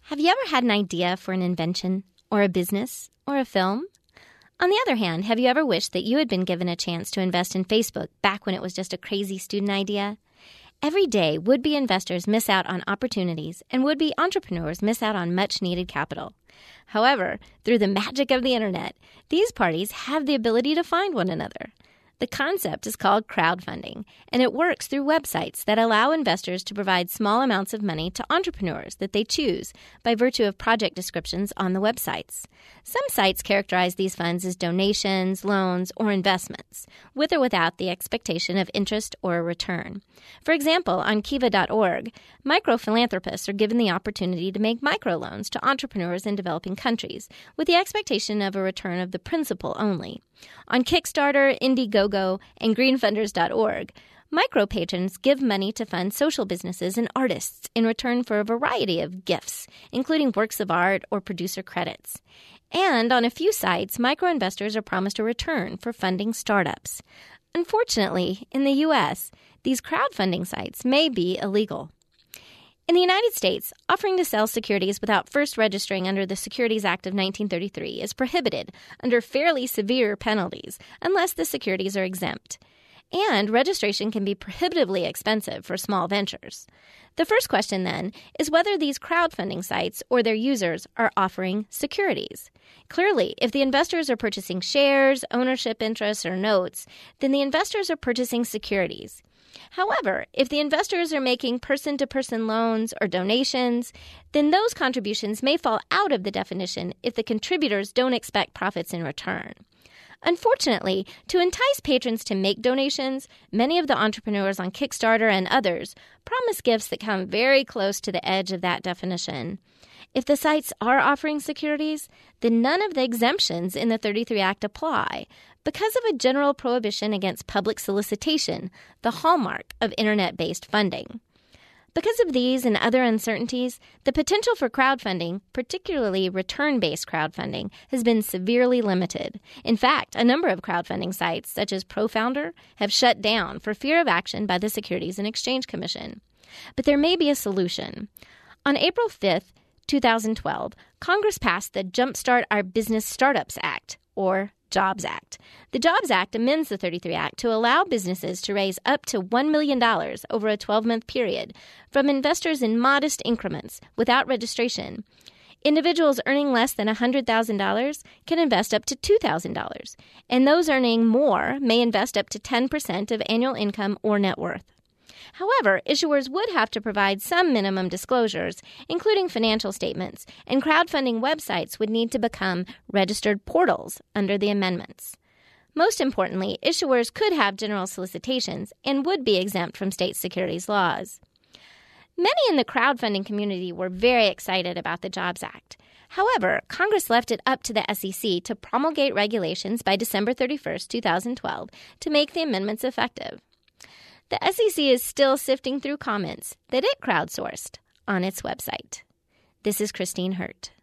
Have you ever had an idea for an invention, or a business, or a film? On the other hand, have you ever wished that you had been given a chance to invest in Facebook back when it was just a crazy student idea? Every day, would-be investors miss out on opportunities, and would-be entrepreneurs miss out on much-needed capital. However, through the magic of the internet, these parties have the ability to find one another. The concept is called crowdfunding, and it works through websites that allow investors to provide small amounts of money to entrepreneurs that they choose by virtue of project descriptions on the websites. Some sites characterize these funds as donations, loans, or investments, with or without the expectation of interest or a return. For example, on Kiva.org, microphilanthropists are given the opportunity to make microloans to entrepreneurs in developing countries, with the expectation of a return of the principal only. On Kickstarter, Indiegogo, and greenfunders.org, micro-patrons give money to fund social businesses and artists in return for a variety of gifts, including works of art or producer credits. And on a few sites, micro-investors are promised a return for funding startups. Unfortunately, in the U.S., these crowdfunding sites may be illegal. In the United States, offering to sell securities without first registering under the Securities Act of 1933 is prohibited under fairly severe penalties unless the securities are exempt. And registration can be prohibitively expensive for small ventures. The first question, then, is whether these crowdfunding sites or their users are offering securities. Clearly, if the investors are purchasing shares, ownership interests, or notes, then the investors are purchasing securities. However, if the investors are making person-to-person loans or donations, then those contributions may fall out of the definition if the contributors don't expect profits in return. Unfortunately, to entice patrons to make donations, many of the entrepreneurs on Kickstarter and others promise gifts that come very close to the edge of that definition. If the sites are offering securities, then none of the exemptions in the 33 Act apply because of a general prohibition against public solicitation, the hallmark of internet-based funding. Because of these and other uncertainties, the potential for crowdfunding, particularly return-based crowdfunding, has been severely limited. In fact, a number of crowdfunding sites, such as ProFounder, have shut down for fear of action by the Securities and Exchange Commission. But there may be a solution. On April 5th, 2012, Congress passed the Jumpstart Our Business Startups Act, or JOBS Act. The JOBS Act amends the 33 Act to allow businesses to raise up to $1 million over a 12-month period from investors in modest increments without registration. Individuals earning less than $100,000 can invest up to $2,000, and those earning more may invest up to 10% of annual income or net worth. However, issuers would have to provide some minimum disclosures, including financial statements, and crowdfunding websites would need to become registered portals under the amendments. Most importantly, issuers could have general solicitations and would be exempt from state securities laws. Many in the crowdfunding community were very excited about the JOBS Act. However, Congress left it up to the SEC to promulgate regulations by December 31, 2012, to make the amendments effective. The SEC is still sifting through comments that it crowdsourced on its website. This is Christine Hurt.